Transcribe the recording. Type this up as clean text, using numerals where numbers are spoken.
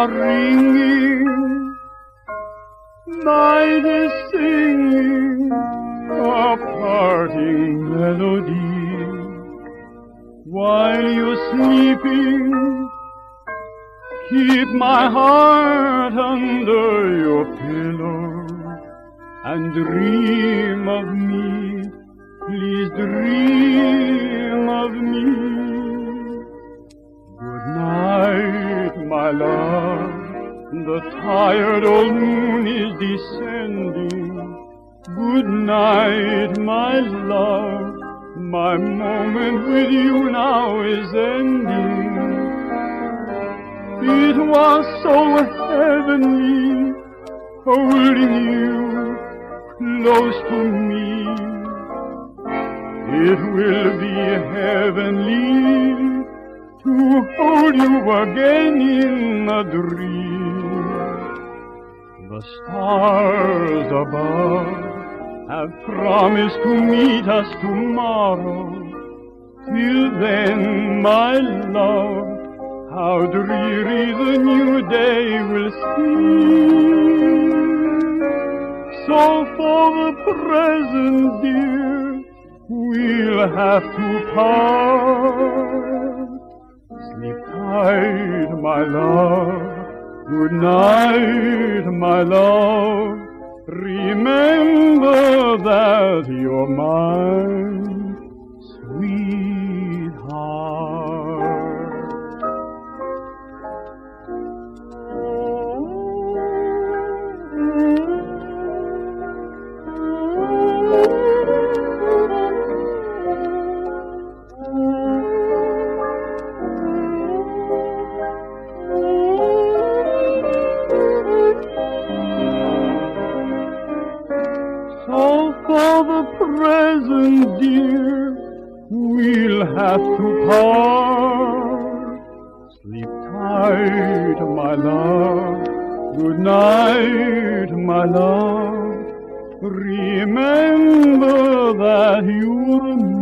are ringing, night is singing a parting melody. While you're sleeping, keep my heart under your pillow and dream of me, please dream of me. Good night, my love, the tired old moon is descending. Good night, my love, my moment with you now is ending. It was so heavenly, holding you close to me. It will be heavenly to hold you again in a dream. The stars above have promised to meet us tomorrow. Till then, my love, how dreary the new day will seem. So for the present, dear, we'll have to part. Sleep tight, my love. Good night, my love. Remember that you're mine, sweetheart. So for the present, dear, we'll have to part. Sleep tight, my love. Good night, my love. Remember that you're